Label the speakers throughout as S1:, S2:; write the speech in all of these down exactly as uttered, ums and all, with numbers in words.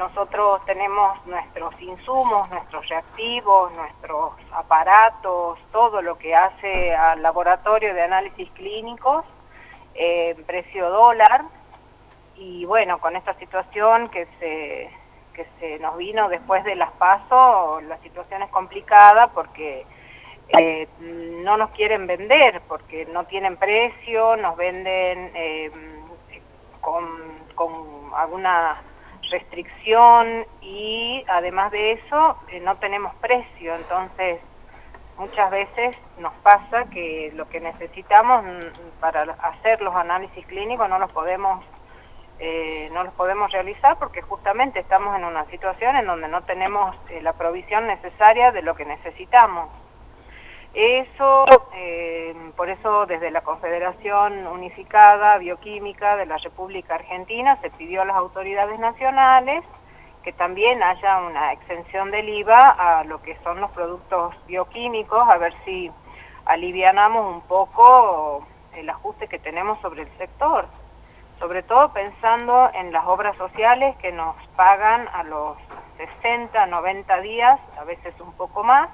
S1: Nosotros tenemos nuestros insumos, nuestros reactivos, nuestros aparatos, todo lo que hace al laboratorio de análisis clínicos en eh, precio dólar. Y bueno, con esta situación que se, que se nos vino después de las PASO, la situación es complicada porque eh, no nos quieren vender, porque no tienen precio, nos venden eh, con, con alguna restricción y además de eso eh, no tenemos precio. Entonces muchas veces nos pasa que lo que necesitamos para hacer los análisis clínicos no los podemos eh, no los podemos realizar porque justamente estamos en una situación en donde no tenemos eh, la provisión necesaria de lo que necesitamos. Eso, eh, por eso desde la Confederación Unificada Bioquímica de la República Argentina se pidió a las autoridades nacionales que también haya una exención del I V A a lo que son los productos bioquímicos, a ver si alivianamos un poco el ajuste que tenemos sobre el sector, sobre todo pensando en las obras sociales que nos pagan a los sesenta, noventa días, a veces un poco más,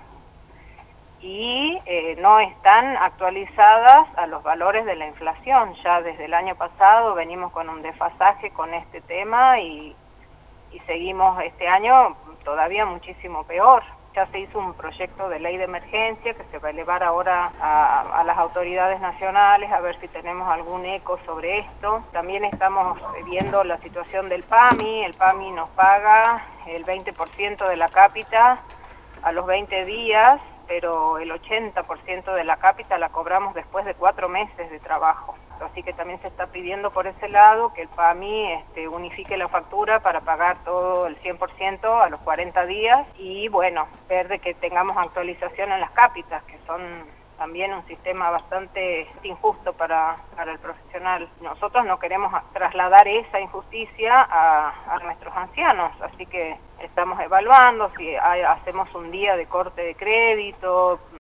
S1: y eh, no están actualizadas a los valores de la inflación. Ya desde el año pasado venimos con un desfasaje con este tema y, y seguimos este año todavía muchísimo peor. Ya se hizo un proyecto de ley de emergencia que se va a elevar ahora a, a las autoridades nacionales a ver si tenemos algún eco sobre esto. También estamos viendo la situación del P A M I. El P A M I nos paga el veinte por ciento de la cápita a los veinte días, pero el ochenta por ciento de la cápita la cobramos después de cuatro meses de trabajo. Así que también se está pidiendo por ese lado que el P A M I este, unifique la factura para pagar todo el cien por ciento a los cuarenta días y bueno, ver de que tengamos actualización en las cápitas, que son también un sistema bastante injusto para, para el profesional. Nosotros no queremos trasladar esa injusticia a, a nuestros ancianos, así que estamos evaluando si hay, hacemos un día de corte de crédito,